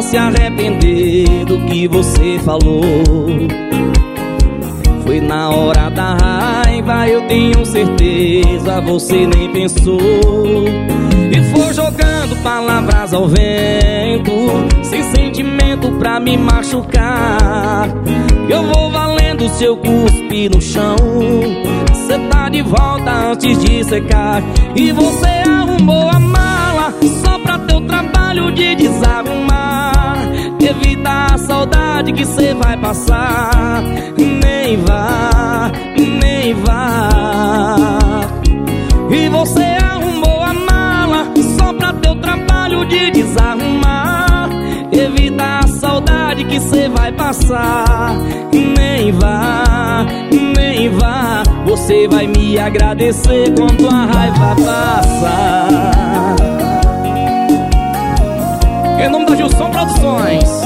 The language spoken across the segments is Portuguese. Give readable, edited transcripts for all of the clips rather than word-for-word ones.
pra se arrepender do que você falou. Foi na hora da raiva, eu tenho certeza, você nem pensou. E foi jogando palavras ao vento, sem sentimento pra me machucar. Eu vou valendo seu cuspe no chão, cê tá de volta antes de secar. E você arrumou a mala só pra ter o trabalho de desarrumar. Evita a saudade que cê vai passar. Nem vá, nem vá. E você arrumou a mala só pra ter o trabalho de desarrumar. Evita a saudade que cê vai passar. Nem vá, nem vá. Você vai me agradecer quando a raiva passar. Em nome da Gilson Produções.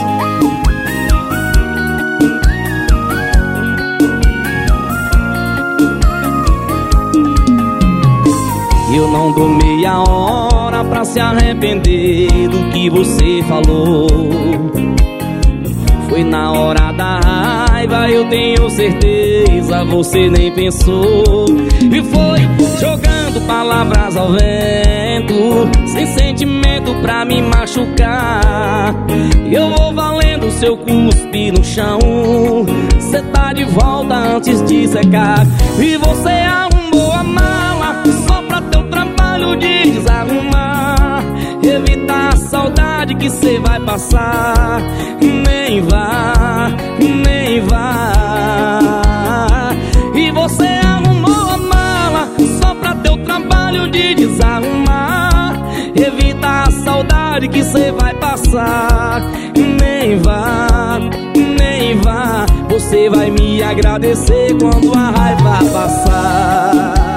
Eu não dou meia hora pra se arrepender do que você falou. Foi na hora da raiva, eu tenho certeza, você nem pensou. E foi jogando palavras ao vento, sem sentimento pra me machucar. Eu vou valendo seu cuspe no chão, cê tá de volta antes de secar. E você arrumou a mala só pra ter o trabalho de desarrumar. Evitar a saudade que cê vai passar. Nem vá, nem vá. E você arrumou a mala só pra ter o trabalho de desarrumar. Evita a saudade que cê vai passar. Nem vá, nem vá. Você vai me agradecer quando a raiva passar.